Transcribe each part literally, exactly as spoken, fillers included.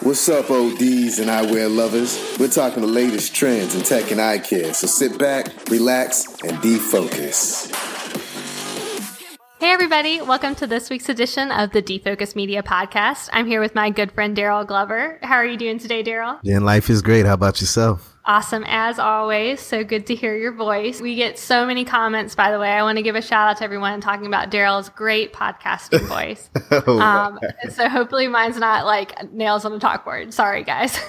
What's up, O Ds and eyewear lovers? We're talking the latest trends in tech and eye care, so sit back, relax, and defocus. Hey everybody, welcome to this week's edition of the Defocus Media Podcast. I'm here with my good friend Daryl Glover. How are you doing today, Daryl? Yeah, life is great. How about yourself? Awesome, as always. So good to hear your voice. We get so many comments, by the way. I want to give a shout out to everyone talking about Daryl's great podcasting voice. oh, um, so hopefully mine's not like nails on a chalkboard. Sorry, guys.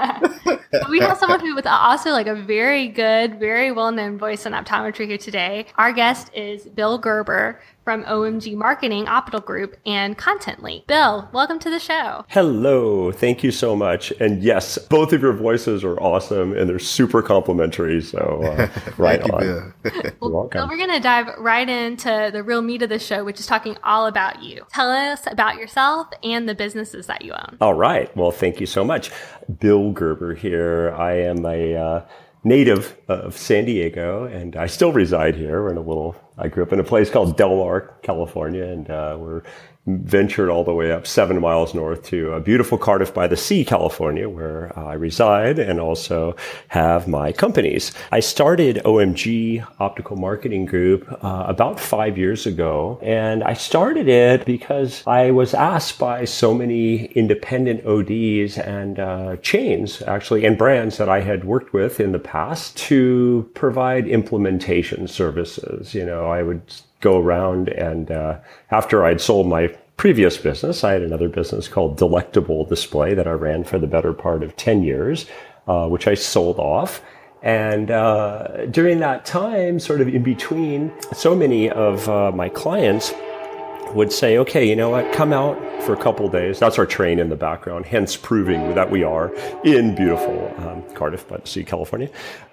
But we have someone who with also like a very good, very well-known voice in optometry here today. Our guest is Bill Gerber from O M G Marketing, Optical Group, and Content Link. Bill, welcome to the show. Hello. Thank you so much. And yes, both of your voices are awesome and they're super complimentary. So uh, right Thank on. You, Bill. Well, welcome. Bill, we're going to dive right into the real meat of the show, which is talking all about you. Tell us about yourself and the businesses that you own. All right. Well, thank you so much. Bill Gerber here. I am a uh, native of San Diego, and I still reside here. We're in a little, I grew up in a place called Del Mar, California, and uh, we're ventured all the way up seven miles north to a beautiful Cardiff by the Sea, California, where I reside and also have my companies. I started O M G Optical Marketing Group uh, about five years ago, and I started it because I was asked by so many independent O Ds and uh, chains, actually, and brands that I had worked with in the past to provide implementation services. You know, I would go around and uh, after I'd sold my previous business, I had another business called Delectable Display that I ran for the better part of ten years, uh, which I sold off. And uh, during that time, sort of in between, so many of uh, my clients would say, okay, you know what, come out for a couple of days. That's our train in the background, hence proving that we are in beautiful um, Cardiff by the Sea, California,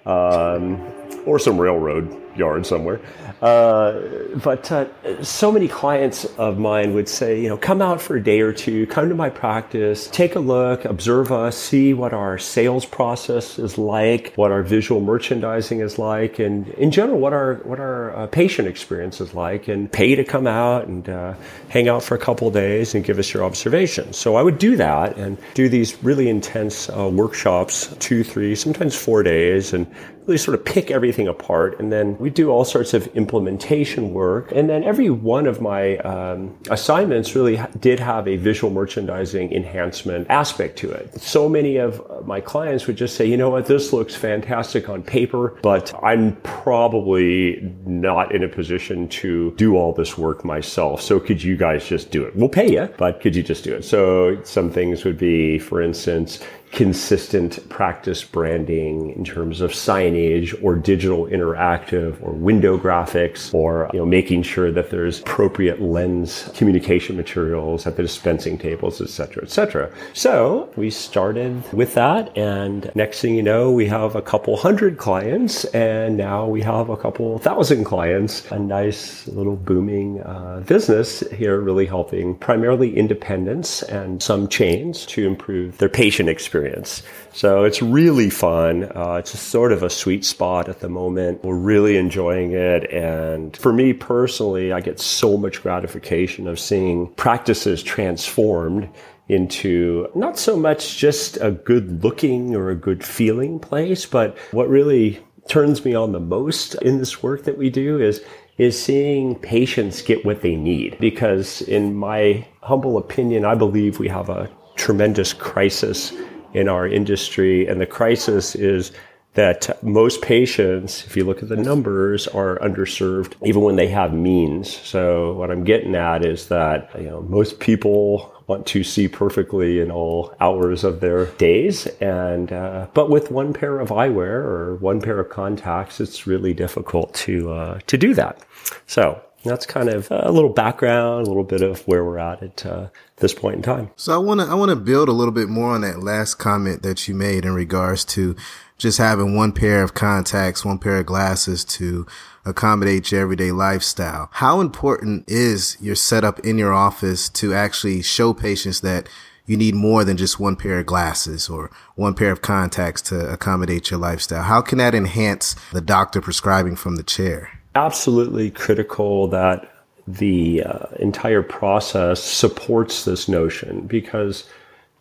um, or some railroad yard somewhere. Uh, but uh, so many clients of mine would say, you know, come out for a day or two, come to my practice, take a look, observe us, see what our sales process is like, what our visual merchandising is like, and in general, what our what our uh, patient experience is like, and pay to come out and uh, hang out for a couple of days and give us your observations. So I would do that and do these really intense uh, workshops, two, three, sometimes four days, and really sort of pick everything apart. And then we do all sorts of implementation work. And then every one of my um, assignments really ha- did have a visual merchandising enhancement aspect to it. So many of my clients would just say, you know what, this looks fantastic on paper, but I'm probably not in a position to do all this work myself. So could you guys just do it? We'll pay you, but could you just do it? So some things would be, for instance, consistent practice branding in terms of signage or digital interactive or window graphics, or you know, making sure that there's appropriate lens communication materials at the dispensing tables, et cetera, et cetera. So we started with that, and next thing you know, we have a couple hundred clients, and now we have a couple thousand clients. A nice little booming uh, business here, really helping primarily independents and some chains to improve their patient experience. So it's really fun. Uh, it's sort of a sweet spot at the moment. We're really enjoying it. And for me personally, I get so much gratification of seeing practices transformed into not so much just a good looking or a good feeling place, but what really turns me on the most in this work that we do is is seeing patients get what they need. Because in my humble opinion, I believe we have a tremendous crisis in our industry. And the crisis is that most patients, if you look at the numbers, are underserved even when they have means. So what I'm getting at is that, you know, most people want to see perfectly in all hours of their days. And, uh, but with one pair of eyewear or one pair of contacts, it's really difficult to, uh, to do that. So that's kind of a little background, a little bit of where we're at at uh, this point in time. So I want to I want to build a little bit more on that last comment that you made in regards to just having one pair of contacts, one pair of glasses to accommodate your everyday lifestyle. How important is your setup in your office to actually show patients that you need more than just one pair of glasses or one pair of contacts to accommodate your lifestyle? How can that enhance the doctor prescribing from the chair? Absolutely critical that the uh, entire process supports this notion, because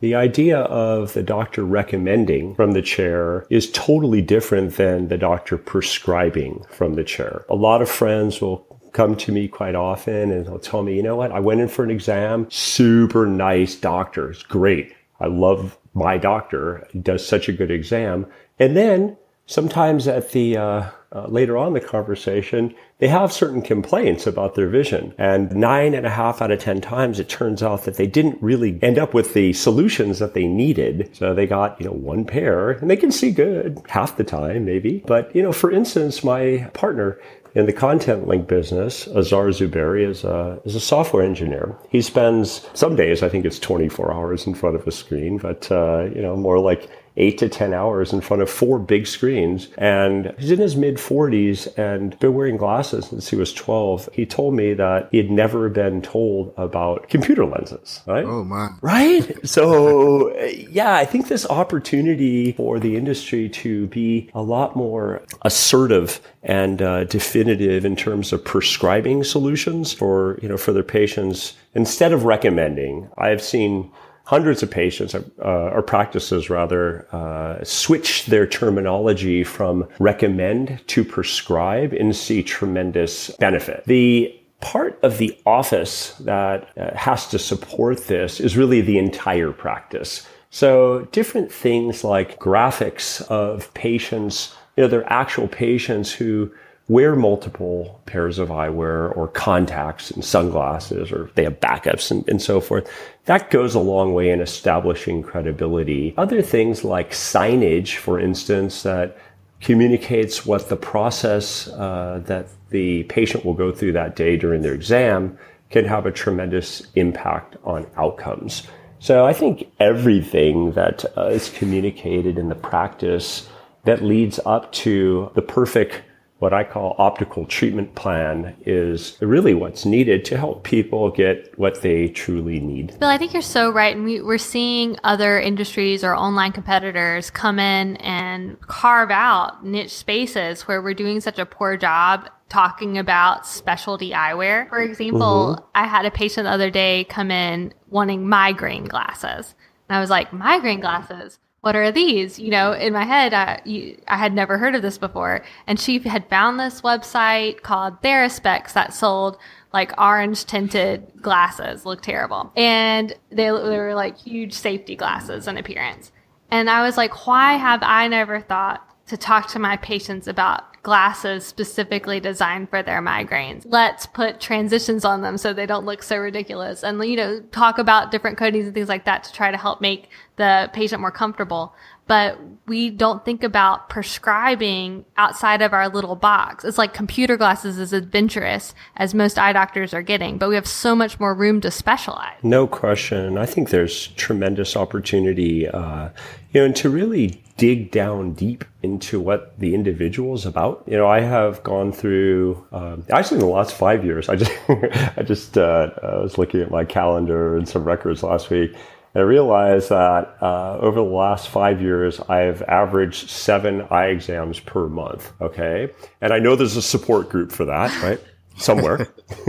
The idea of the doctor recommending from the chair is totally different than the doctor prescribing from the chair. A lot of friends will come to me quite often and they'll tell me, you know what, I went in for an exam, super nice doctor, it's great. I love my doctor, he does such a good exam. And then sometimes at the uh, uh, later on in the conversation, they have certain complaints about their vision. And nine and a half out of ten times, it turns out that they didn't really end up with the solutions that they needed. So they got, you know, one pair and they can see good half the time, maybe. But, you know, for instance, my partner in the content link business, Azar Zuberi, is a, is a software engineer. He spends, some days, I think it's twenty-four hours in front of a screen, but, uh, you know, more like eight to ten hours in front of four big screens. And he's in his mid forties and been wearing glasses since he was twelve. He told me that he had never been told about computer lenses, right? Oh, my. Right? So, yeah, I think this opportunity for the industry to be a lot more assertive and uh, definitive in terms of prescribing solutions for, you know, for their patients instead of recommending. I have seen hundreds of patients, uh, or practices rather, uh, switch their terminology from recommend to prescribe and see tremendous benefit. The part of the office that uh, has to support this is really the entire practice. So different things like graphics of patients, you know, they're actual patients who wear multiple pairs of eyewear or contacts and sunglasses, or they have backups and, and so forth. That goes a long way in establishing credibility. Other things like signage, for instance, that communicates what the process uh, that the patient will go through that day during their exam can have a tremendous impact on outcomes. So I think everything that uh, is communicated in the practice that leads up to the perfect, what I call optical treatment plan, is really what's needed to help people get what they truly need. Bill, I think you're so right. And we, we're seeing other industries or online competitors come in and carve out niche spaces where we're doing such a poor job talking about specialty eyewear. For example, mm-hmm. I had a patient the other day come in wanting migraine glasses. And I was like, migraine glasses? What are these? You know, in my head, I, you, I had never heard of this before. And she had found this website called Theraspecs that sold like orange tinted glasses, looked terrible. And they, they were like huge safety glasses in appearance. And I was like, why have I never thought to talk to my patients about glasses specifically designed for their migraines? Let's put transitions on them so they don't look so ridiculous, and, you know, talk about different coatings and things like that to try to help make the patient more comfortable. But we don't think about prescribing outside of our little box. It's like computer glasses is adventurous as most eye doctors are getting, but we have so much more room to specialize. No question. I think there's tremendous opportunity, uh, you know, and to really dig down deep into what the individual is about. You know, I have gone through, um, actually in the last five years, I just, I just, uh, I was looking at my calendar and some records last week. And I realized that uh, over the last five years, I've averaged seven eye exams per month. Okay. And I know there's a support group for that, right? Somewhere.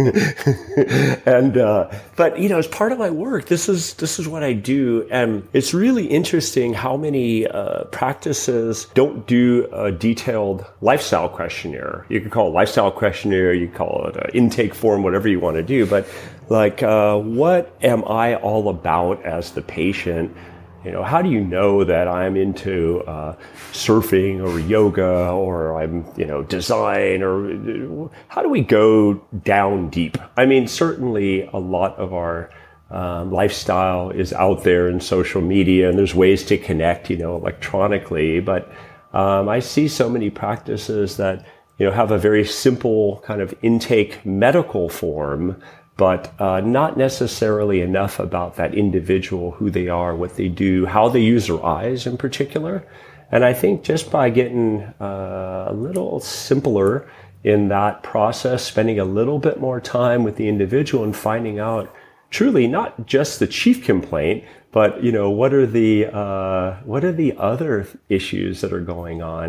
and, uh, but, you know, as part of my work, this is, this is what I do. And it's really interesting how many, uh, practices don't do a detailed lifestyle questionnaire. You could call it a lifestyle questionnaire. You could call it an intake form, whatever you want to do. But like, uh, what am I all about as the patient? You know, how do you know that I'm into uh, surfing or yoga or I'm, you know, design, or how do we go down deep? I mean, certainly a lot of our um, lifestyle is out there in social media, and there's ways to connect, you know, electronically. But um, I see so many practices that, you know, have a very simple kind of intake medical form, but uh, not necessarily enough about that individual, who they are, what they do, how they use their eyes in particular. And I think just by getting uh, a little simpler in that process, spending a little bit more time with the individual and finding out truly not just the chief complaint, but, you know, what are the uh, what are the other issues that are going on?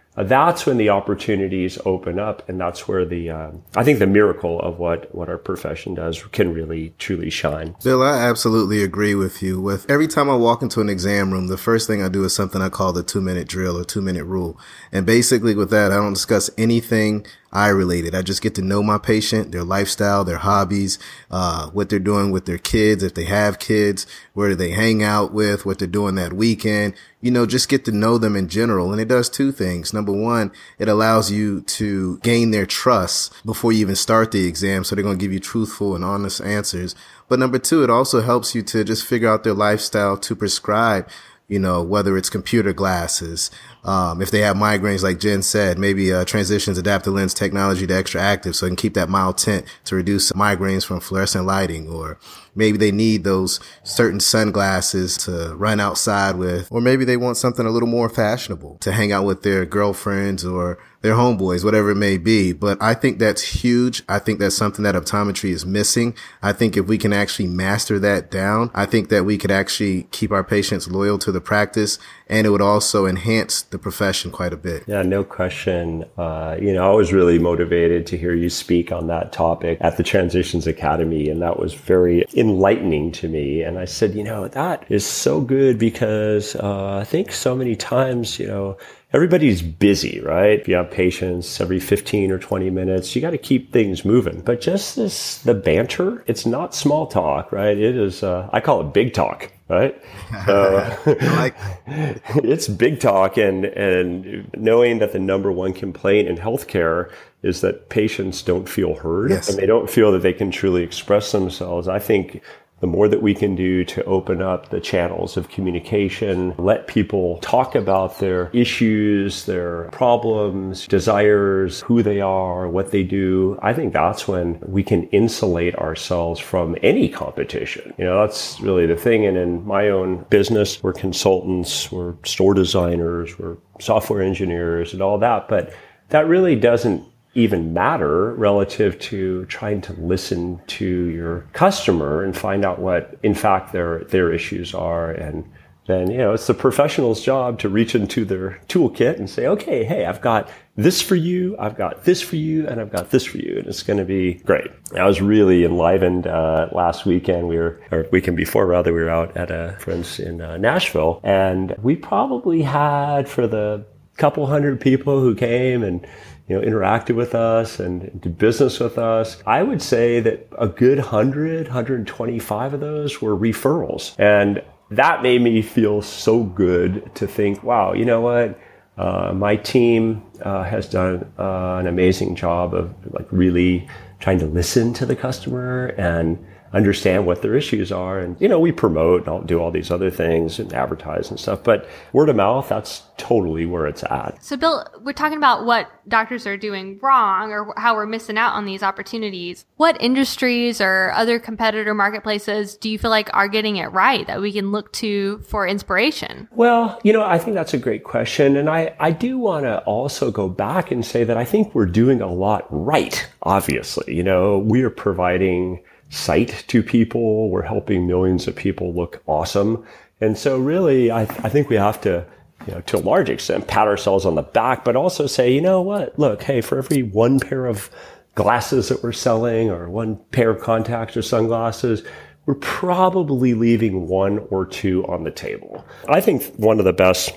uh, that's when the opportunities open up. And that's where the, uh, I think the miracle of what, what our profession does can really, truly shine. Bill, I absolutely agree with you. With every time I walk into an exam room, the first thing I do is something I call the two minute drill or two minute rule. And basically with that, I don't discuss anything eye related. I just get to know my patient, their lifestyle, their hobbies, uh, what they're doing with their kids, if they have kids, where do they hang out with, what they're doing that weekend, you know, just get to know them in general. And it does two things. Number one, it allows you to gain their trust before you even start the exam. So they're going to give you truthful and honest answers. But number two, it also helps you to just figure out their lifestyle to prescribe, you know, whether it's computer glasses, um, if they have migraines, like Jen said, maybe uh, transitions adaptive lens technology to extra active so they can keep that mild tint to reduce migraines from fluorescent lighting, or maybe they need those certain sunglasses to run outside with, or maybe they want something a little more fashionable to hang out with their girlfriends or their homeboys, whatever it may be. But I think that's huge. I think that's something that optometry is missing. I think if we can actually master that down, I think that we could actually keep our patients loyal to the practice, and it would also enhance the profession quite a bit. Yeah, no question. Uh, you know, I was really motivated to hear you speak on that topic at the Transitions Academy, and that was very enlightening to me. And I said, you know, that is so good because uh, I think so many times, you know, everybody's busy, right? If you have patients every fifteen or twenty minutes, you got to keep things moving. But just this, the banter, it's not small talk, right? It is, uh, I call it big talk, right? So like- it's big talk, and, and knowing that the number one complaint in healthcare is that patients don't feel heard, yes, and they don't feel that they can truly express themselves. I think the more that we can do to open up the channels of communication, let people talk about their issues, their problems, desires, who they are, what they do, I think that's when we can insulate ourselves from any competition. You know, that's really the thing. And in my own business, we're consultants, we're store designers, we're software engineers and all that. But that really doesn't even matter relative to trying to listen to your customer and find out what, in fact, their their issues are. And then, you know, it's the professional's job to reach into their toolkit and say, okay, hey, I've got this for you, I've got this for you, and I've got this for you, and it's going to be great. I was really enlivened uh, last weekend. We were, or weekend before rather, we were out at a friend's in uh, Nashville, and we probably had, for the couple hundred people who came and you know, interacted with us and did business with us, I would say that a good one hundred, one hundred twenty-five of those were referrals. And that made me feel so good to think, wow, you know what? Uh, my team uh, has done uh, an amazing job of like really trying to listen to the customer and understand what their issues are. And, you know, we promote and I'll do all these other things and advertise and stuff, but word of mouth, that's totally where it's at. So Bill, we're talking about what doctors are doing wrong or how we're missing out on these opportunities. What industries or other competitor marketplaces do you feel like are getting it right that we can look to for inspiration? Well, you know, I think that's a great question. And I, I do want to also go back and say that I think we're doing a lot right, obviously. You know, we are providing sight to people. We're helping millions of people look awesome. And so really, I, I think we have to, you know, to a large extent, pat ourselves on the back, but also say, you know what, look, hey, for every one pair of glasses that we're selling or one pair of contacts or sunglasses, we're probably leaving one or two on the table. I think one of the best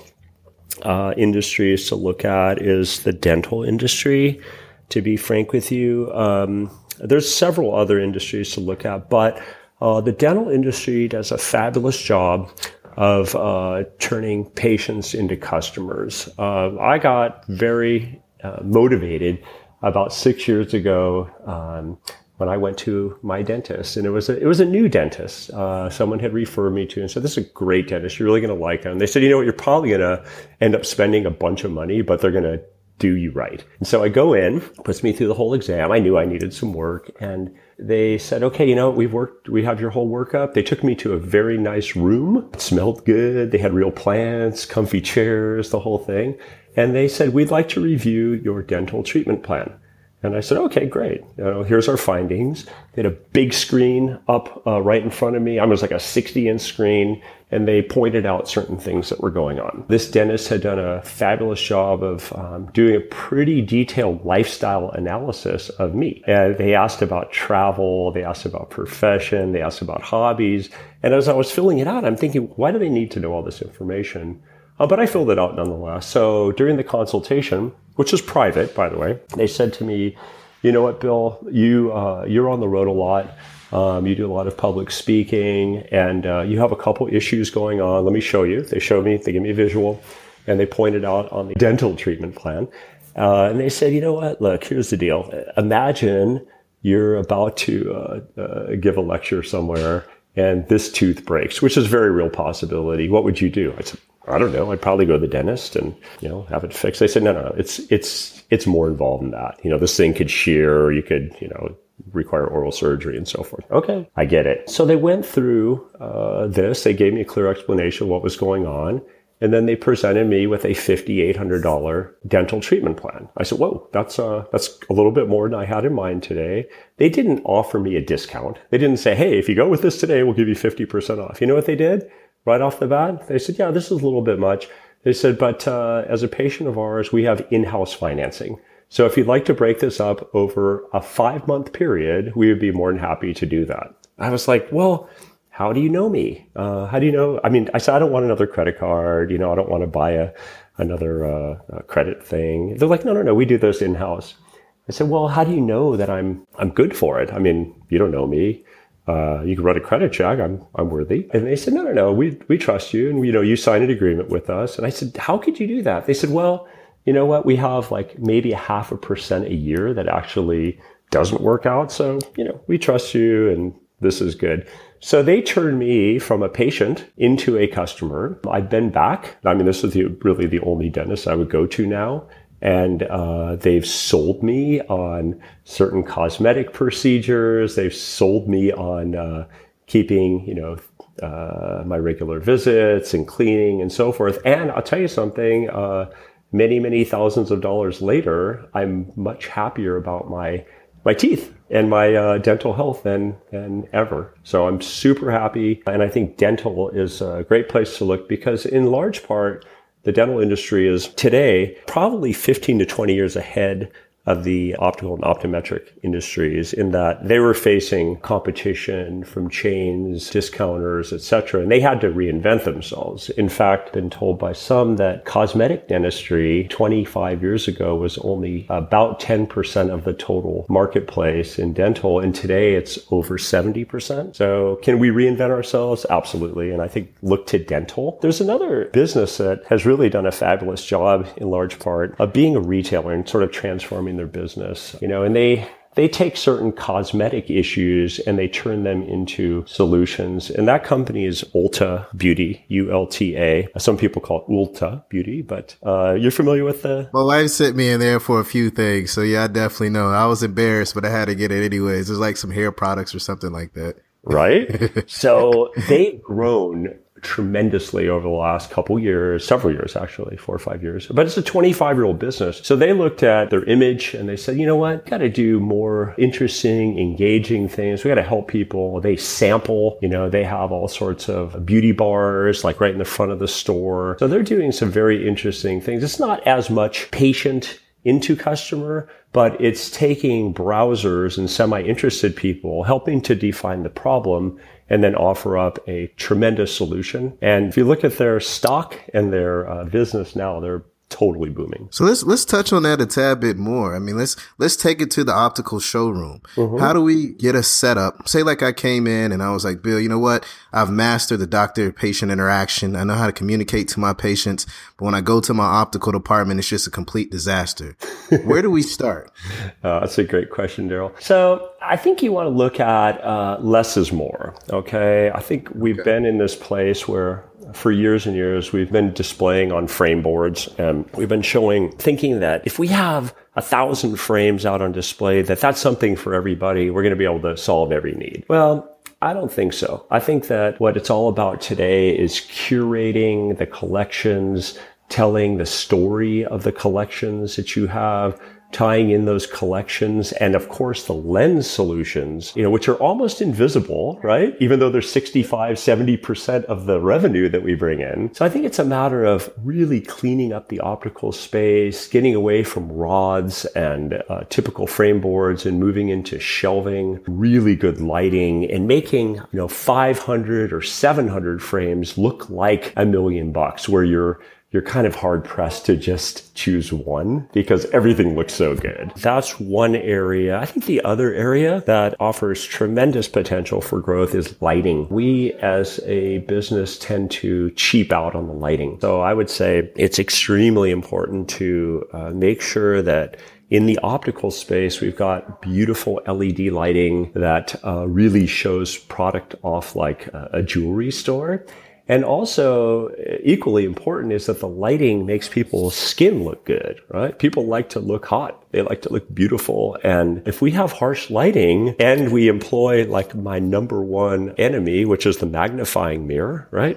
uh, industries to look at is the dental industry, to be frank with you. Um, There's several other industries to look at, but uh, the dental industry does a fabulous job of uh, turning patients into customers. Uh, I got very uh, motivated about six years ago um, when I went to my dentist, and it was a, it was a new dentist. Uh, someone had referred me to and said, "This is a great dentist. You're really going to like him." And they said, "You know what? You're probably going to end up spending a bunch of money, but they're going to do you right." And so I go in, puts me through the whole exam. I knew I needed some work, and they said, "Okay, you know, we've worked, we have your whole workup." They took me to a very nice room. It smelled good. They had real plants, comfy chairs, the whole thing. And they said, "We'd like to review your dental treatment plan." And I said, okay, great. You know, here's our findings. They had a big screen up uh, right in front of me. I was like a sixty inch screen, and they pointed out certain things that were going on. This dentist had done a fabulous job of um, doing a pretty detailed lifestyle analysis of me. And they asked about travel, they asked about profession, they asked about hobbies. And as I was filling it out, I'm thinking, why do they need to know all this information? Uh, but I filled it out nonetheless. So during the consultation, which was private, by the way, they said to me, you know what, Bill, you, uh, you're on the road a lot. Um, you do a lot of public speaking, and uh, you have a couple issues going on. Let me show you. They showed me, they gave me a visual, and they pointed out on the dental treatment plan. Uh, and they said, you know what, look, here's the deal. Imagine you're about to uh, uh, give a lecture somewhere, and this tooth breaks, which is a very real possibility. What would you do? I said, I don't know. I'd probably go to the dentist and, you know, have it fixed. They said, no, no, no. It's, it's, it's more involved than that. You know, this thing could shear, or you could, you know, require oral surgery and so forth. Okay, I get it. So they went through uh, this. They gave me a clear explanation of what was going on. And then they presented me with a five thousand eight hundred dollars dental treatment plan. I said, whoa, that's, uh, that's a little bit more than I had in mind today. They didn't offer me a discount. They didn't say, hey, if you go with this today, we'll give you fifty percent off. You know what they did? Right off the bat, they said, yeah, this is a little bit much. They said, but uh, as a patient of ours, we have in-house financing. So if you'd like to break this up over a five-month period, we would be more than happy to do that. I was like, well, how do you know me? Uh, how do you know? I mean, I said, I don't want another credit card. You know, I don't want to buy a another uh, a credit thing. They're like, no, no, no, we do this in-house. I said, well, how do you know that I'm I'm good for it? I mean, you don't know me. Uh, you can run a credit check. I'm, I'm worthy. And they said, no, no, no, we, we trust you. And, you know, you signed an agreement with us. And I said, how could you do that? They said, well, you know what? We have like maybe a half a percent a year that actually doesn't work out. So, you know, we trust you and this is good. So they turned me from a patient into a customer. I've been back. I mean, this is the, really the only dentist I would go to now. And uh, they've sold me on certain cosmetic procedures. They've sold me on uh, keeping, you know, uh, my regular visits and cleaning and so forth. And I'll tell you something, uh, many, many thousands of dollars later, I'm much happier about my my teeth and my uh, dental health than, than ever. So I'm super happy. And I think dental is a great place to look because in large part, the dental industry is today probably fifteen to twenty years ahead of the optical and optometric industries in that they were facing competition from chains, discounters, et cetera. And they had to reinvent themselves. In fact, been told by some that cosmetic dentistry twenty-five years ago was only about ten percent of the total marketplace in dental. And today it's over seventy percent. So can we reinvent ourselves? Absolutely. And I think look to dental. There's another business that has really done a fabulous job in large part of being a retailer and sort of transforming their business, you know, and they they take certain cosmetic issues and they turn them into solutions. And that company is Ulta Beauty, U L T A. Some people call it Ulta Beauty, but uh, you're familiar with the... My wife sent me in there for a few things. So yeah, I definitely know. I was embarrassed, but I had to get it anyways. There's like some hair products or something like that. Right? So they've grown tremendously over the last couple years, several years actually, four or five years. But it's a twenty-five year old business. So they looked at their image and they said, you know what, got to do more interesting, engaging things. We got to help people. They sample, you know, they have all sorts of beauty bars, like right in the front of the store. So they're doing some very interesting things. It's not as much patient into customer, but it's taking browsers and semi-interested people, helping to define the problem and then offer up a tremendous solution. And if you look at their stock and their uh, business now, they're totally booming. So let's let's touch on that a tad bit more. I mean, let's let's take it to the optical showroom. Mm-hmm. How do we get a setup? Say like I came in and I was like, Bill, you know what? I've mastered the doctor-patient interaction. I know how to communicate to my patients. But when I go to my optical department, it's just a complete disaster. Where do we start? Uh, that's a great question, Daryl. So I think you want to look at uh, less is more. Okay. I think we've okay. been in this place where for years and years, we've been displaying on frame boards and we've been showing, thinking that if we have a thousand frames out on display, that that's something for everybody. We're going to be able to solve every need. Well, I don't think so. I think that what it's all about today is curating the collections, telling the story of the collections that you have, tying in those collections, and of course the lens solutions, you know, which are almost invisible, right? Even though they're sixty-five, seventy percent of the revenue that we bring in. So I think it's a matter of really cleaning up the optical space, getting away from rods and uh, typical frame boards and moving into shelving, really good lighting, and making, you know, five hundred or seven hundred frames look like a million bucks, where you're you're kind of hard pressed to just choose one because everything looks so good. That's one area. I think the other area that offers tremendous potential for growth is lighting. We as a business tend to cheap out on the lighting. So I would say it's extremely important to uh, make sure that in the optical space, we've got beautiful L E D lighting that uh, really shows product off like a, a jewelry store. And also, equally important is that the lighting makes people's skin look good, right? People like to look hot. They like to look beautiful. And if we have harsh lighting and we employ like my number one enemy, which is the magnifying mirror, right?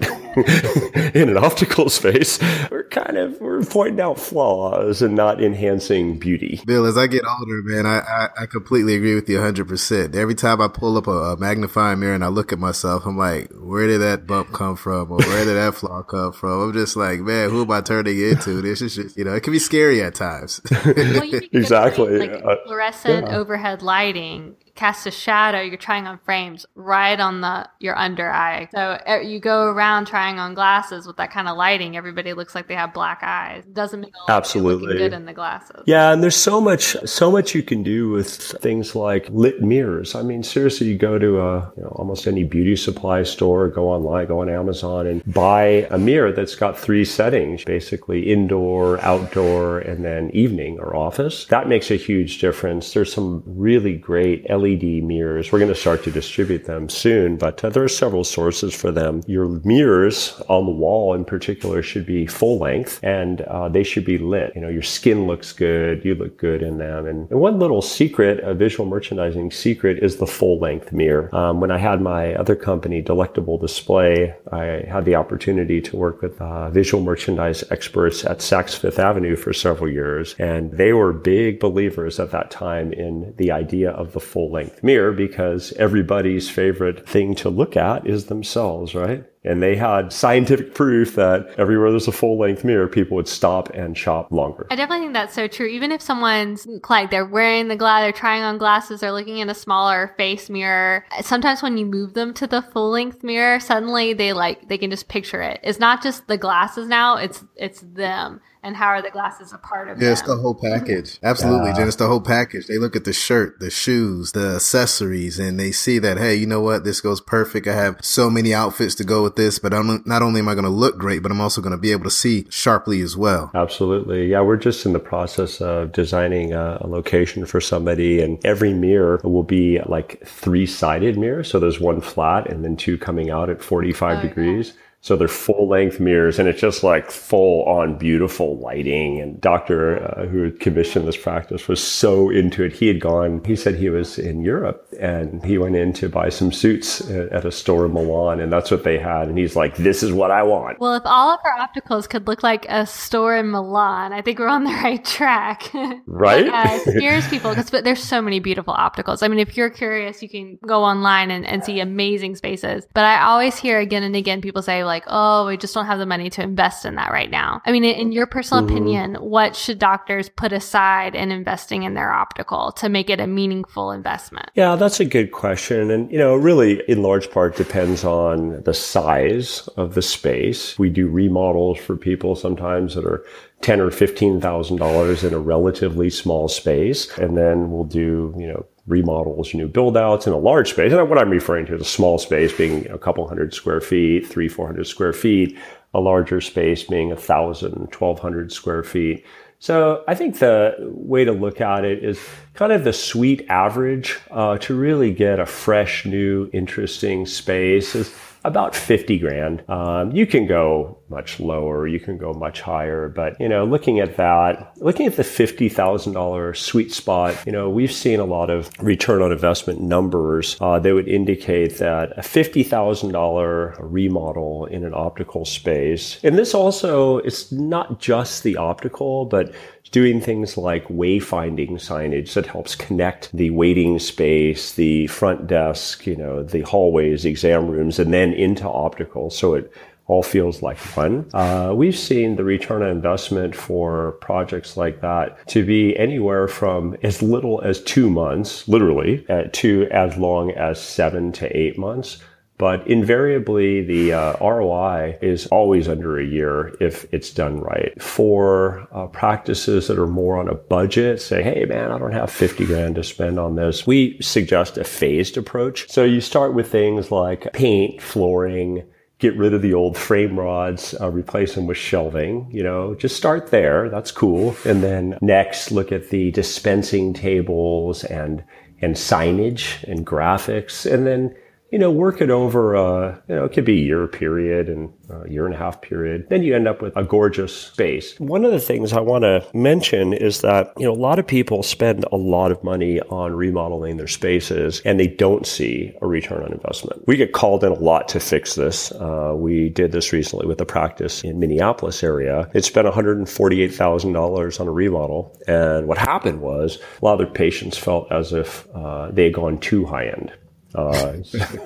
In an optical space, we're kind of, we're pointing out flaws and not enhancing beauty. Bill, as I get older, man, I, I, I completely agree with you one hundred percent. Every time I pull up a, a magnifying mirror and I look at myself, I'm like, where did that bump come from? Or where did that flaw come from? I'm just like, man, who am I turning into? This is just, you know, it can be scary at times. Well, you exactly. Like uh, fluorescent yeah. overhead lighting casts a shadow. You're trying on frames right on the your under eye. So uh, you go around trying on glasses with that kind of lighting. Everybody looks like they have black eyes. It doesn't make it absolutely looking good in the glasses. Yeah, and there's so much, so much you can do with things like lit mirrors. I mean, seriously, you go to a you know almost any beauty supply store, go online, go on Amazon, and buy a mirror that's got three settings, basically indoor, outdoor, and then evening or office. That makes a huge difference. There's some really great L E D mirrors. We're going to start to distribute them soon, but uh, there are several sources for them. Your mirrors on the wall in particular should be full length, and uh, they should be lit. You know, your skin looks good, you look good in them. And, and one little secret, a visual merchandising secret, is the full length mirror. Um, when I had my other company, Delectable Display, I had the opportunity to work with uh, visual merchandise experts at Saks Fifth Avenue for several years, and they were big believers at that time in the idea of the full length mirror because everybody's favorite thing to look at is themselves, right? And they had scientific proof that everywhere there's a full-length mirror, people would stop and shop longer. I definitely think that's so true. Even if someone's like they're wearing the glass, they're trying on glasses, they're looking in a smaller face mirror. Sometimes when you move them to the full-length mirror, suddenly they like they can just picture it. It's not just the glasses now; it's it's them. And how are the glasses a part of it? Yeah, it's the whole package. Absolutely, yeah. Jen. It's the whole package. They look at the shirt, the shoes, the accessories, and they see that, hey, you know what? This goes perfect. I have so many outfits to go with this, but I'm not only am I going to look great, but I'm also going to be able to see sharply as well. Absolutely. Yeah, we're just in the process of designing a, a location for somebody, and every mirror will be like three-sided mirror. So there's one flat and then two coming out at forty-five oh, degrees. Yeah. So they're full length mirrors, and it's just like full on beautiful lighting. And Doctor uh, who had commissioned this practice was so into it. He had gone, he said he was in Europe and he went in to buy some suits at a store in Milan, and that's what they had. And he's like, this is what I want. Well, if all of our opticals could look like a store in Milan, I think we're on the right track. Right? uh, it scares people because there's so many beautiful opticals. I mean, if you're curious, you can go online and, and see amazing spaces. But I always hear again and again people say like, oh, we just don't have the money to invest in that right now. I mean, in your personal mm-hmm. opinion, what should doctors put aside in investing in their optical to make it a meaningful investment? Yeah, that's a good question. And, you know, really in large part depends on the size of the space. We do remodels for people sometimes that are ten thousand dollars or fifteen thousand dollars in a relatively small space. And then we'll do, you know, remodels, new build outs in a large space. And what I'm referring to is a small space being you know, a couple hundred square feet, three, four hundred square feet, a larger space being a thousand, twelve hundred square feet. So I think the way to look at it is kind of the sweet average uh, to really get a fresh, new, interesting space is about fifty grand. Um, you can go much lower, you can go much higher, but, you know, looking at that, looking at the fifty thousand dollars sweet spot, you know, we've seen a lot of return on investment numbers uh, that would indicate that a fifty thousand dollars remodel in an optical space, and this also, it's not just the optical, but doing things like wayfinding signage that helps connect the waiting space, the front desk, you know, the hallways, exam rooms, and then into optical. So it all feels like fun. Uh, we've seen the return on investment for projects like that to be anywhere from as little as two months, literally, uh, to as long as seven to eight months. But invariably, the uh, R O I is always under a year if it's done right. For uh, practices that are more on a budget, say, hey, man, I don't have fifty grand to spend on this, we suggest a phased approach. So you start with things like paint, flooring, get rid of the old frame rods, uh, replace them with shelving, you know, just start there. That's cool. And then next, look at the dispensing tables and, and signage and graphics. And then, you know, work it over, a, you know, it could be a year period and a year and a half period. Then you end up with a gorgeous space. One of the things I want to mention is that, you know, a lot of people spend a lot of money on remodeling their spaces and they don't see a return on investment. We get called in a lot to fix this. Uh, we did this recently with a practice in Minneapolis area. It spent one hundred forty-eight thousand dollars on a remodel. And what happened was a lot of their patients felt as if uh, they had gone too high end. Uh,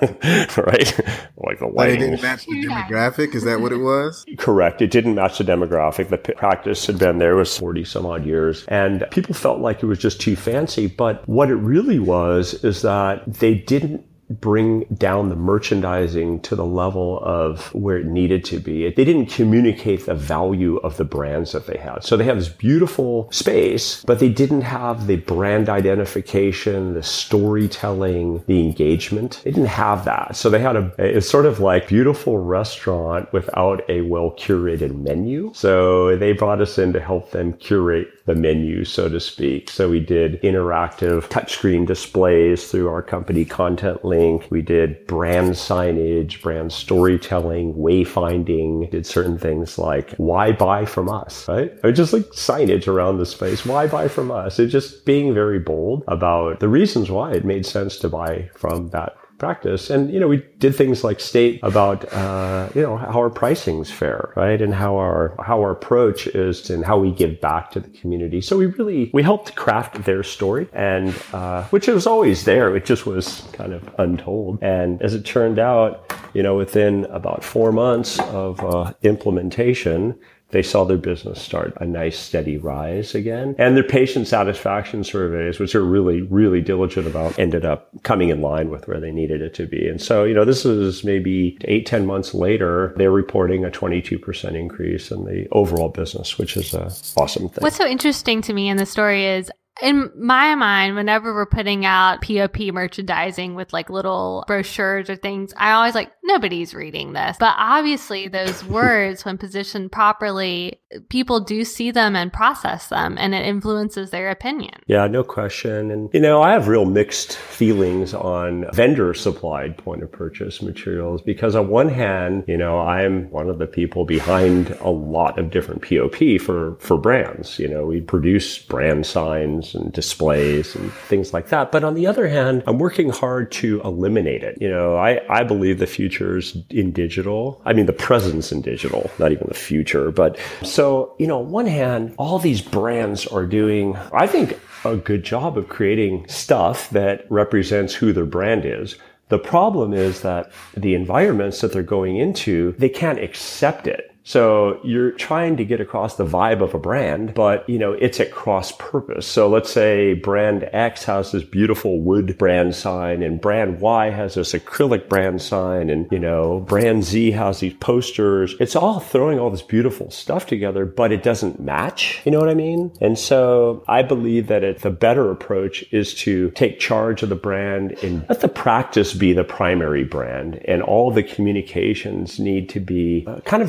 right? Like the lighting. It didn't match the demographic? Is that what it was? Correct. It didn't match the demographic. The p- practice had been there was forty some odd years and people felt like it was just too fancy. But what it really was is that they didn't bring down the merchandising to the level of where it needed to be. They didn't communicate the value of the brands that they had. So they had this beautiful space, but they didn't have the brand identification, the storytelling, the engagement. They didn't have that. So they had a, it's sort of like beautiful restaurant without a well-curated menu. So they brought us in to help them curate the menu, so to speak. So we did interactive touchscreen displays through our company Content Link. We did brand signage, brand storytelling, wayfinding, did certain things like why buy from us, right? Or just like signage around the space. Why buy from us? It's just being very bold about the reasons why it made sense to buy from that practice. And, you know, we did things like state about, uh, you know, how our pricing's fair, right? And how our, how our approach is and how we give back to the community. So we really, we helped craft their story and, uh, which was always there. It just was kind of untold. And as it turned out, you know, within about four months of, uh, implementation, they saw their business start a nice steady rise again. And their patient satisfaction surveys, which they're really, really diligent about, ended up coming in line with where they needed it to be. And so, you know, this is maybe eight, ten months later, they're reporting a twenty-two percent increase in the overall business, which is an awesome thing. What's so interesting to me in the story is, in my mind, whenever we're putting out P O P merchandising with like little brochures or things, I always like, nobody's reading this. But obviously those words, when positioned properly, people do see them and process them, and it influences their opinion. Yeah, no question. And, you know, I have real mixed feelings on vendor supplied point of purchase materials because on one hand, you know, I'm one of the people behind a lot of different P O P for, for brands. You know, we produce brand signs and displays and things like that. But on the other hand, I'm working hard to eliminate it. You know, I, I believe the future's in digital. I mean, the present's in digital, not even the future. But so, you know, on one hand, all these brands are doing, I think, a good job of creating stuff that represents who their brand is. The problem is that the environments that they're going into, they can't accept it. So you're trying to get across the vibe of a brand, but, you know, it's at cross purpose. So let's say brand X has this beautiful wood brand sign and brand Y has this acrylic brand sign and, you know, brand Z has these posters. It's all throwing all this beautiful stuff together, but it doesn't match. You know what I mean? And so I believe that it, the better approach is to take charge of the brand and let the practice be the primary brand, and all the communications need to be uh, kind of second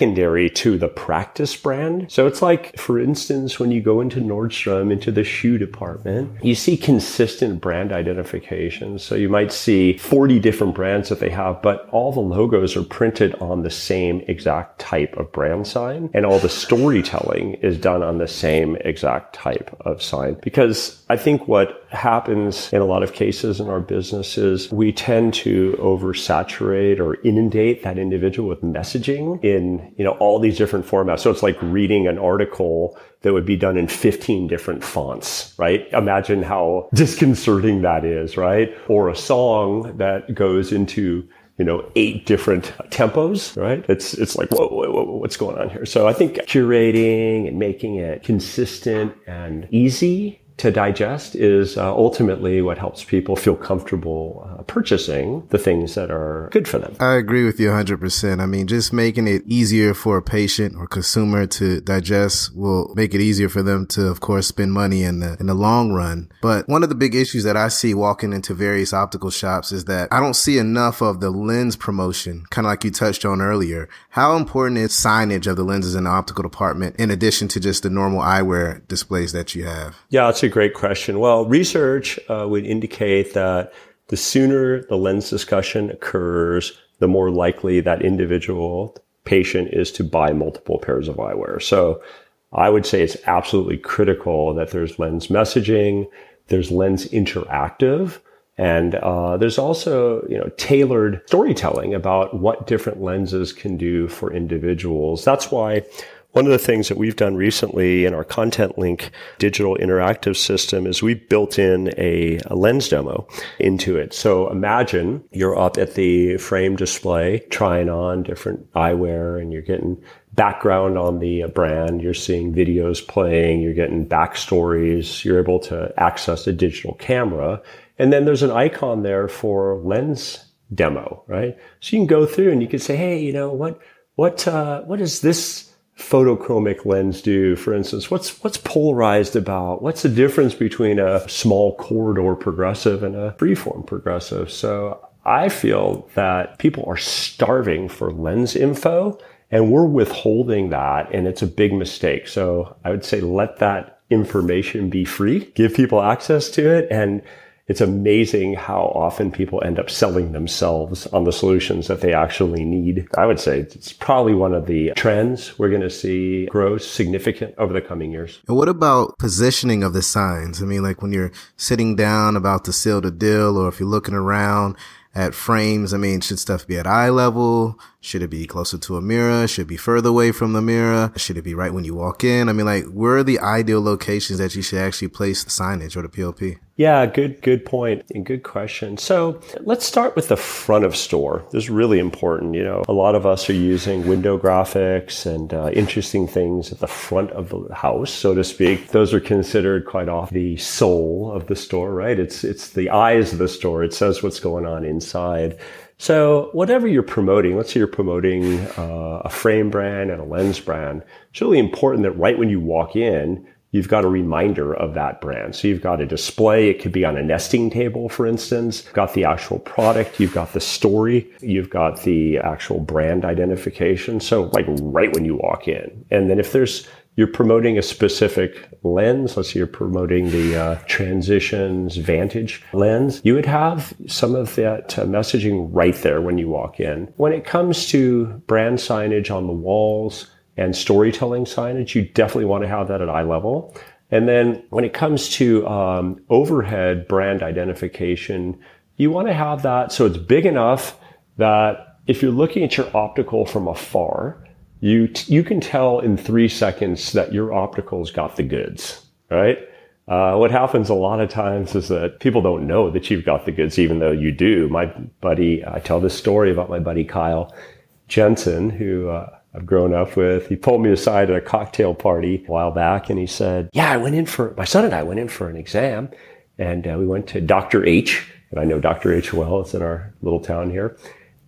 secondary to the practice brand. So it's like, for instance, when you go into Nordstrom, into the shoe department, you see consistent brand identification. So you might see forty different brands that they have, but all the logos are printed on the same exact type of brand sign, and all the storytelling is done on the same exact type of sign. Because I think what happens in a lot of cases in our business is we tend to oversaturate or inundate that individual with messaging in, you know, all these different formats. So it's like reading an article that would be done in fifteen different fonts, right? Imagine how disconcerting that is, right? Or a song that goes into, you know, eight different tempos, right? It's, it's like, whoa, whoa, whoa, what's going on here? So I think curating and making it consistent and easy to digest is uh, ultimately what helps people feel comfortable uh, purchasing the things that are good for them. I agree with you one hundred percent. I mean, just making it easier for a patient or consumer to digest will make it easier for them to, of course, spend money in the in the long run. But one of the big issues that I see walking into various optical shops is that I don't see enough of the lens promotion, kind of like you touched on earlier. How important is signage of the lenses in the optical department in addition to just the normal eyewear displays that you have? Yeah, it's a great question. Well, research uh, would indicate that the sooner the lens discussion occurs, the more likely that individual patient is to buy multiple pairs of eyewear. So I would say it's absolutely critical that there's lens messaging, there's lens interactive, and uh, there's also, you know, tailored storytelling about what different lenses can do for individuals. That's why one of the things that we've done recently in our Content Link digital interactive system is we built in a, a lens demo into it. So imagine you're up at the frame display trying on different eyewear, and you're getting background on the brand. You're seeing videos playing. You're getting backstories. You're able to access a digital camera. And then there's an icon there for lens demo, right? So you can go through and you can say, hey, you know, what, what, uh, what is this photochromic lens do? For instance, what's what's polarized about? What's the difference between a small corridor progressive and a freeform progressive? So I feel that people are starving for lens info, and we're withholding that, and it's a big mistake. So I would say let that information be free, give people access to it, and it's amazing how often people end up selling themselves on the solutions that they actually need. I would say it's probably one of the trends we're going to see grow significant over the coming years. And what about positioning of the signs? I mean, like when you're sitting down about to seal the deal, or if you're looking around at frames, I mean, should stuff be at eye level? Should it be closer to a mirror? Should it be further away from the mirror? Should it be right when you walk in? I mean, like, where are the ideal locations that you should actually place the signage or the P O P? Yeah, good, good point and good question. So let's start with the front of store. This is really important. You know, a lot of us are using window graphics and uh, interesting things at the front of the house, so to speak. Those are considered quite often the soul of the store, right? It's, it's the eyes of the store. It says what's going on inside. So whatever you're promoting, let's say you're promoting uh, a frame brand and a lens brand, it's really important that right when you walk in, you've got a reminder of that brand. So you've got a display. It could be on a nesting table, for instance. You've got the actual product. You've got the story. You've got the actual brand identification. So like right when you walk in. And then if there's, you're promoting a specific lens, let's say you're promoting the uh, Transitions Vantage lens, you would have some of that uh, messaging right there when you walk in. When it comes to brand signage on the walls and storytelling signage, you definitely want to have that at eye level. And then when it comes to um, overhead brand identification, you want to have that so it's big enough that if you're looking at your optical from afar, you t- you can tell in three seconds that your optical's got the goods, right? Uh, what happens a lot of times is that people don't know that you've got the goods, even though you do. My buddy, I tell this story about my buddy Kyle Jensen, who uh, I've grown up with. He pulled me aside at a cocktail party a while back, and he said, yeah, I went in for, my son and I went in for an exam, and uh, we went to Doctor H, and I know Doctor H well. It's in our little town here.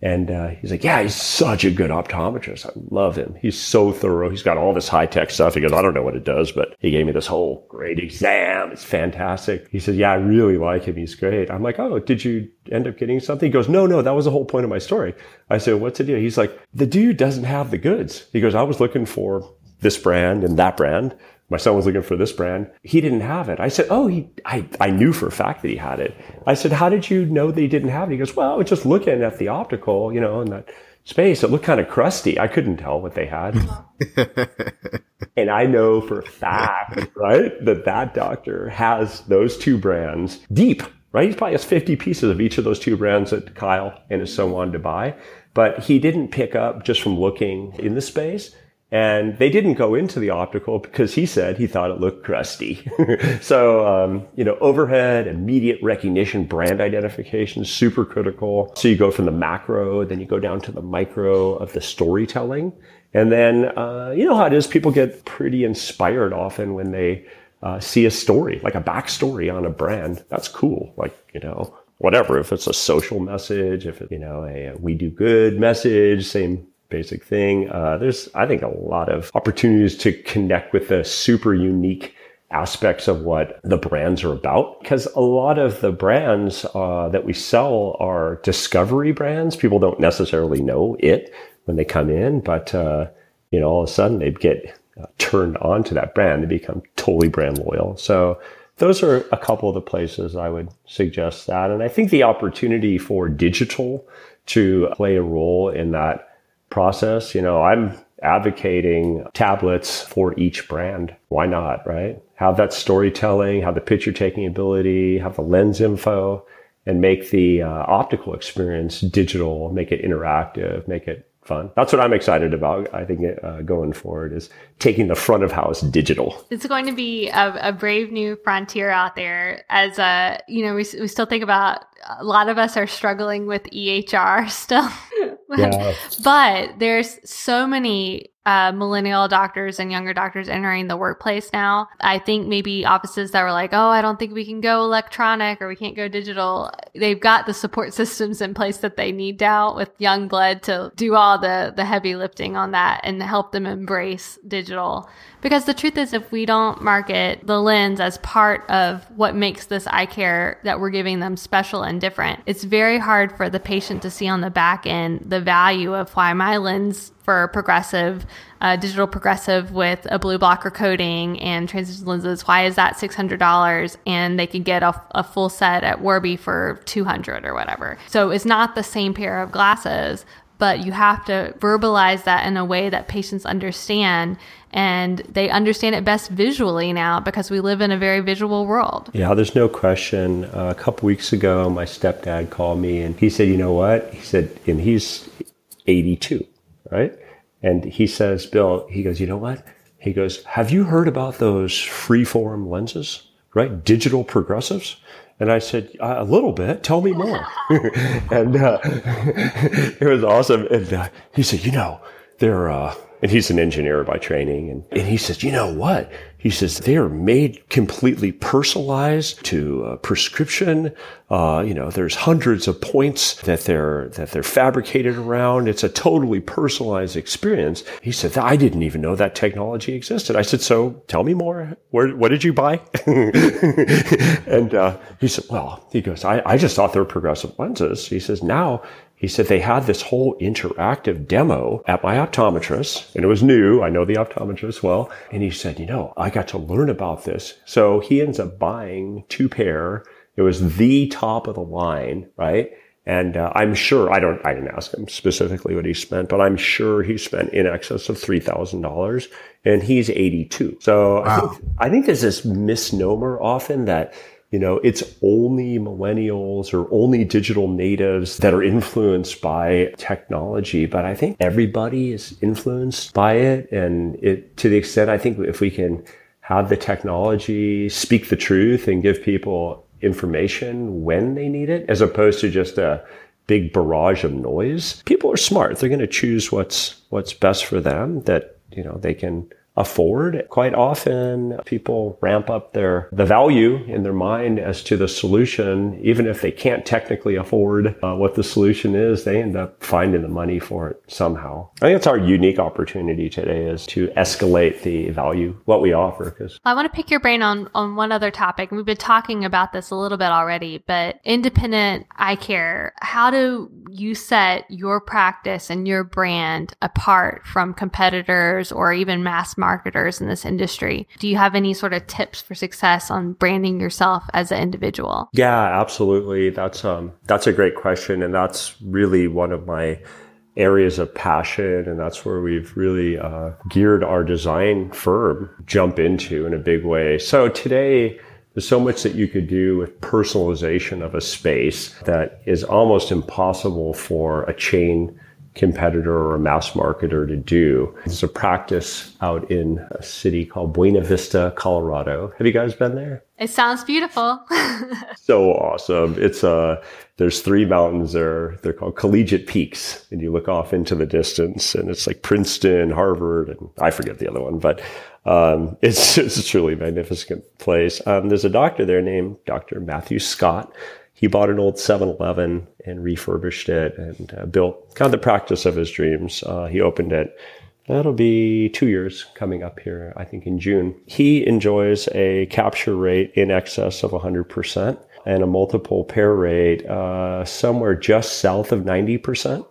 And uh, he's like, yeah, he's such a good optometrist. I love him. He's so thorough. He's got all this high-tech stuff. He goes, I don't know what it does, but he gave me this whole great exam. It's fantastic. He said, yeah, I really like him. He's great. I'm like, oh, did you end up getting something? He goes, no, no, that was the whole point of my story. I said, what's the deal? He's like, the dude doesn't have the goods. He goes, I was looking for this brand and that brand. My son was looking for this brand. He didn't have it. I said, oh, he, I, I knew for a fact that he had it. I said, how did you know that he didn't have it? He goes, well, I was just looking at the optical, you know, in that space. It looked kind of crusty. I couldn't tell what they had. And I know for a fact, right, that that doctor has those two brands deep, right? He probably has fifty pieces of each of those two brands that Kyle and his son wanted to buy. But he didn't pick up just from looking in the space. And they didn't go into the optical because he said he thought it looked crusty. So, um, you know, overhead, immediate recognition, brand identification, super critical. So you go from the macro, then you go down to the micro of the storytelling. And then, uh, you know how it is, people get pretty inspired often when they uh, see a story, like a backstory on a brand. That's cool. Like, you know, whatever, if it's a social message, if it's, you know, a, a we do good message, same basic thing. Uh, there's, I think, a lot of opportunities to connect with the super unique aspects of what the brands are about. Because a lot of the brands uh, that we sell are discovery brands. People don't necessarily know it when they come in, but, uh, you know, all of a sudden they get uh, turned on to that brand. They become totally brand loyal. So those are a couple of the places I would suggest that. And I think the opportunity for digital to play a role in that process, you know, I'm advocating tablets for each brand. Why not, right? Have that storytelling, have the picture taking ability, have the lens info, and make the uh, optical experience digital, make it interactive, make it fun. That's what I'm excited about. I think uh, going forward is taking the front of house digital. It's going to be a, a brave new frontier out there. As a, you know, we, we still think about, a lot of us are struggling with E H R still. Yeah. But there's so many uh, millennial doctors and younger doctors entering the workplace now. I think maybe offices that were like, oh, I don't think we can go electronic or we can't go digital. They've got the support systems in place that they need now with young blood to do all the, the heavy lifting on that and help them embrace digital. Because the truth is, if we don't market the lens as part of what makes this eye care that we're giving them special and different, it's very hard for the patient to see on the back end the value of why my lens for progressive, uh, digital progressive with a blue blocker coating and transition lenses, why is that six hundred dollars and they can get a, a full set at Warby for two hundred dollars or whatever. So it's not the same pair of glasses, but you have to verbalize that in a way that patients understand, and they understand it best visually now because we live in a very visual world. Yeah, there's no question. Uh, a couple weeks ago, my stepdad called me and he said, you know what? He said, and he's eighty-two, right? And he says, Bill, he goes, you know what? He goes, have you heard about those freeform lenses, right? Digital progressives? And I said, uh, a little bit. Tell me more. And uh, it was awesome. And uh, he said, you know, they're, uh, and he's an engineer by training. And, and he says, you know what? He says, they're made completely personalized to uh, prescription. Uh, you know, there's hundreds of points that they're, that they're fabricated around. It's a totally personalized experience. He said, I didn't even know that technology existed. I said, so tell me more. Where, what did you buy? And, uh, he said, well, he goes, I, I just thought they were progressive lenses. He says, now, he said they had this whole interactive demo at my optometrist, and it was new. I know the optometrist well. And he said, you know, I got to learn about this. So he ends up buying two pair. It was the top of the line, right? And uh, I'm sure, I don't, I didn't ask him specifically what he spent, but I'm sure he spent in excess of three thousand dollars, and he's eighty-two. So wow. I think, I think there's this misnomer often that, you know, it's only millennials or only digital natives that are influenced by technology. But I think everybody is influenced by it. And it, to the extent, I think if we can have the technology speak the truth and give people information when they need it, as opposed to just a big barrage of noise, people are smart. They're going to choose what's, what's best for them, that, you know, they can afford. Quite often people ramp up their the value in their mind as to the solution. Even if they can't technically afford uh, what the solution is, they end up finding the money for it somehow. I think it's our unique opportunity today is to escalate the value, what we offer. Because I want to pick your brain on, on one other topic. We've been talking about this a little bit already, but independent eye care, how do you set your practice and your brand apart from competitors or even mass marketers in this industry? Do you have any sort of tips for success on branding yourself as an individual? Yeah, absolutely. That's um that's a great question, and that's really one of my areas of passion, and that's where we've really uh, geared our design firm jump into in a big way. So today, there's so much that you could do with personalization of a space that is almost impossible for a chain competitor or a mass marketer to do. There's a practice out in a city called Buena Vista, Colorado. Have you guys been there? It sounds beautiful. So awesome. It's uh there's three mountains there. They're called Collegiate Peaks. And you look off into the distance and it's like Princeton, Harvard, and I forget the other one, but um it's it's a truly magnificent place. Um there's a doctor there named Doctor Matthew Scott. He bought an old seven eleven and refurbished it and uh, built kind of the practice of his dreams. Uh, he opened it. That'll be two years coming up here, I think in June. He enjoys a capture rate in excess of one hundred percent and a multiple pair rate uh, somewhere just south of ninety percent.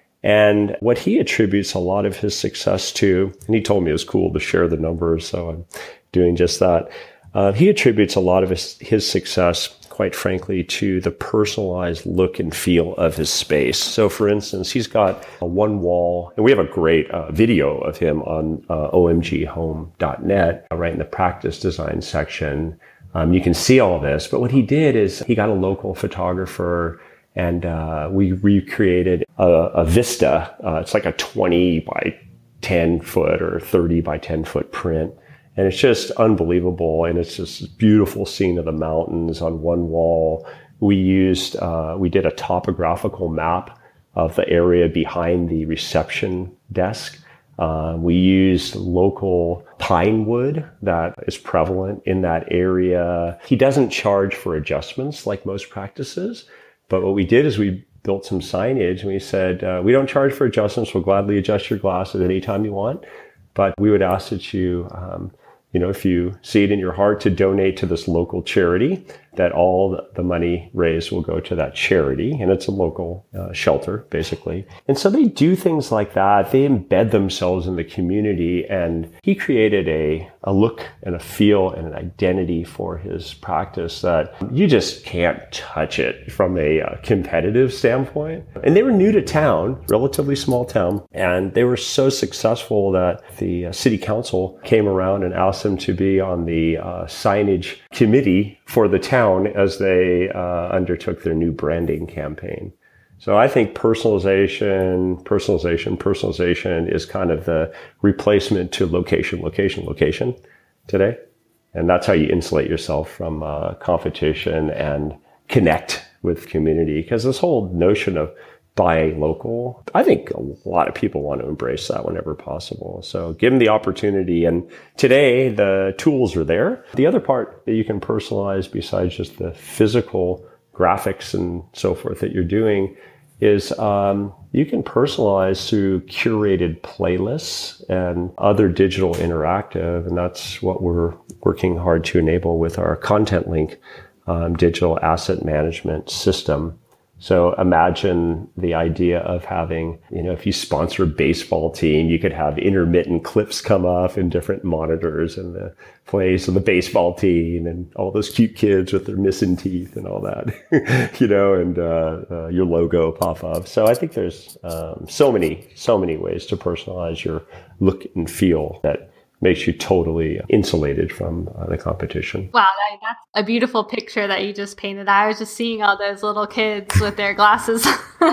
And what he attributes a lot of his success to, and he told me it was cool to share the numbers, so I'm doing just that. Uh, he attributes a lot of his, his success, quite frankly, to the personalized look and feel of his space. So, for instance, he's got a one wall, and we have a great uh, video of him on uh, O M G home dot net, uh, right in the practice design section. Um, you can see all this, but what he did is he got a local photographer, and uh, we recreated a, a vista. Uh, it's like a twenty by ten foot or thirty by ten foot print. And it's just unbelievable. And it's just this beautiful scene of the mountains on one wall. We used, uh, we did a topographical map of the area behind the reception desk. Uh, we used local pine wood that is prevalent in that area. He doesn't charge for adjustments like most practices. But what we did is we built some signage and we said, uh, we don't charge for adjustments. We'll gladly adjust your glasses anytime you want. But we would ask that you, um, you know, if you see it in your heart to donate to this local charity, that all the money raised will go to that charity. And it's a local uh, shelter, basically. And so they do things like that. They embed themselves in the community. And he created a, a look and a feel and an identity for his practice that you just can't touch it from a uh, competitive standpoint. And they were new to town, relatively small town. And they were so successful that the uh, city council came around and asked them to be on the uh, signage committee for the town as they uh, undertook their new branding campaign. So I think personalization, personalization, personalization is kind of the replacement to location, location, location today. And that's how you insulate yourself from uh, competition and connect with community. Because this whole notion of buy local, I think a lot of people want to embrace that whenever possible. So give them the opportunity. And today the tools are there. The other part that you can personalize besides just the physical graphics and so forth that you're doing is um, you can personalize through curated playlists and other digital interactive. And that's what we're working hard to enable with our Content Link um, digital asset management system. So imagine the idea of having, you know, if you sponsor a baseball team, you could have intermittent clips come up in different monitors and the plays of the baseball team and all those cute kids with their missing teeth and all that, you know, and uh, uh, your logo pop up. So I think there's um, so many, so many ways to personalize your look and feel that makes you totally insulated from uh, the competition. Wow, that, that's a beautiful picture that you just painted. I was just seeing all those little kids with their glasses.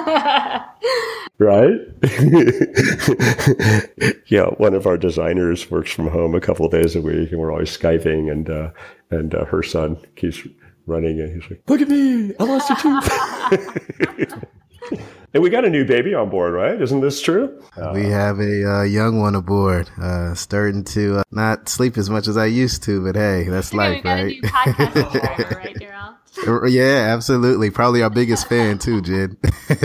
Right? Yeah, one of our designers works from home a couple of days a week, and we're always Skyping, and uh, and uh, her son keeps running, and he's like, "Look at me, I lost a tooth." And we got a new baby on board, right? Isn't this true? Uh, we have a uh, young one aboard, uh, starting to uh, not sleep as much as I used to, but hey, that's yeah, life, we got right? A new podcast subscriber, right, Daryl? Yeah, absolutely. Probably our biggest fan too, Jen.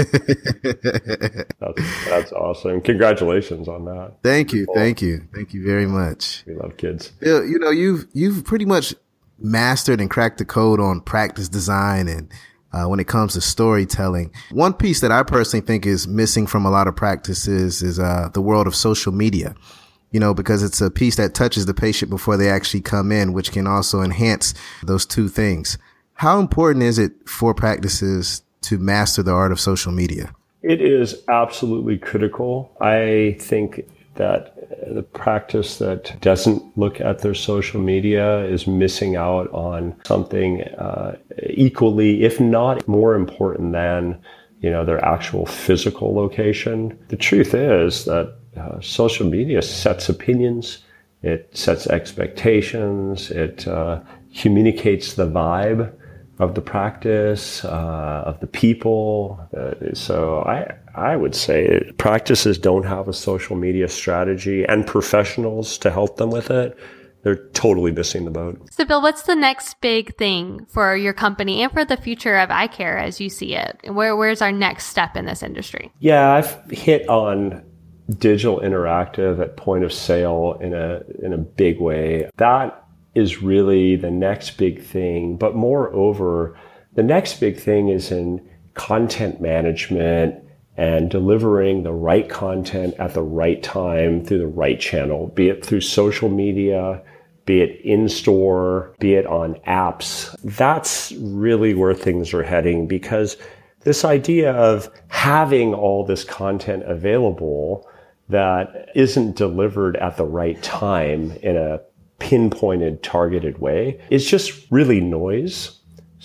that's, that's awesome. Congratulations on that. Thank you. Cool. Thank you. Thank you very much. We love kids. Bill, you know, you've, you've pretty much mastered and cracked the code on practice design and uh, when it comes to storytelling. One piece that I personally think is missing from a lot of practices is uh, the world of social media. You know, because it's a piece that touches the patient before they actually come in, which can also enhance those two things. How important is it for practices to master the art of social media? It is absolutely critical. I think that the practice that doesn't look at their social media is missing out on something uh, equally, if not more important than, you know, their actual physical location. The truth is that uh, social media sets opinions, it sets expectations, it uh, communicates the vibe of the practice, uh, of the people. Uh, so I I would say practices don't have a social media strategy and professionals to help them with it. They're totally missing the boat. So Bill, what's the next big thing for your company and for the future of eye care as you see it? Where Where's our next step in this industry? Yeah, I've hit on digital interactive at point of sale in a in a big way. That is really the next big thing. But moreover, the next big thing is in content management and delivering the right content at the right time through the right channel, be it through social media, be it in-store, be it on apps. That's really where things are heading, because this idea of having all this content available that isn't delivered at the right time in a pinpointed, targeted way is just really noise.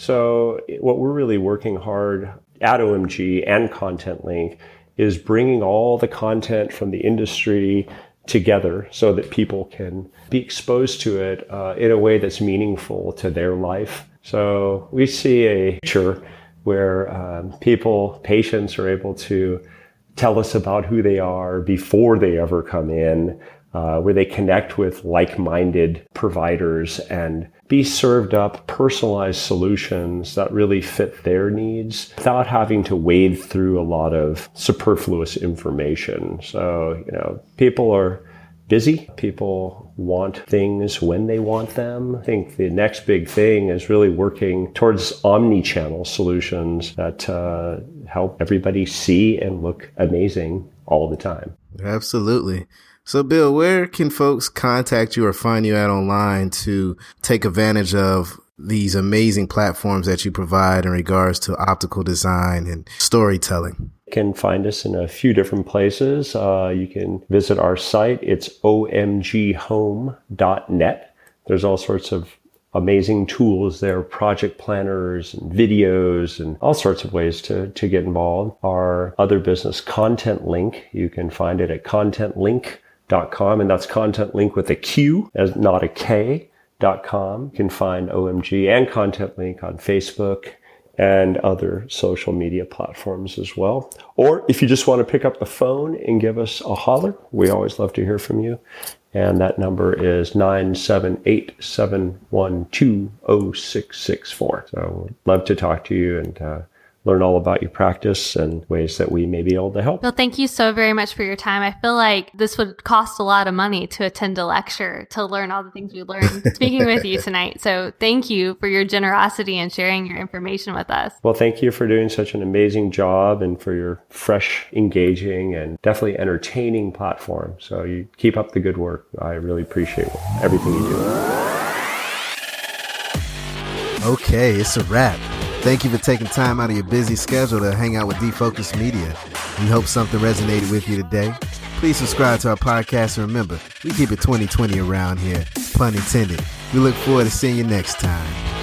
So what we're really working hard at O M G and ContentLink is bringing all the content from the industry together so that people can be exposed to it uh, in a way that's meaningful to their life. So we see a picture where um, people, patients are able to tell us about who they are before they ever come in, Uh, where they connect with like-minded providers and be served up personalized solutions that really fit their needs without having to wade through a lot of superfluous information. So, you know, people are busy. People want things when they want them. I think the next big thing is really working towards omni-channel solutions that uh, help everybody see and look amazing all the time. Absolutely. So, Bill, where can folks contact you or find you at online to take advantage of these amazing platforms that you provide in regards to optical design and storytelling? You can find us in a few different places. Uh, you can visit our site. It's o m g home dot net. There's all sorts of amazing tools there, project planners and videos and all sorts of ways to, to get involved. Our other business, ContentLink, you can find it at content link dot com, and that's ContentLink with a Q, as not a K, dot com. You can find O M G and ContentLink on Facebook and other social media platforms as well. Or if you just want to pick up the phone and give us a holler, we always love to hear from you. And that number is nine seven eight, seven one two, zero six six four. So we'd love to talk to you and uh, learn all about your practice and ways that we may be able to help. Well, thank you so very much for your time. I feel like this would cost a lot of money to attend a lecture to learn all the things we learned speaking with you tonight. So thank you for your generosity and sharing your information with us. Well, thank you for doing such an amazing job and for your fresh, engaging, and definitely entertaining platform. So you keep up the good work. I really appreciate everything you do. Okay, it's a wrap. Thank you for taking time out of your busy schedule to hang out with D-Focus Media. We hope something resonated with you today. Please subscribe to our podcast, and remember, we keep it twenty twenty around here, pun intended. We look forward to seeing you next time.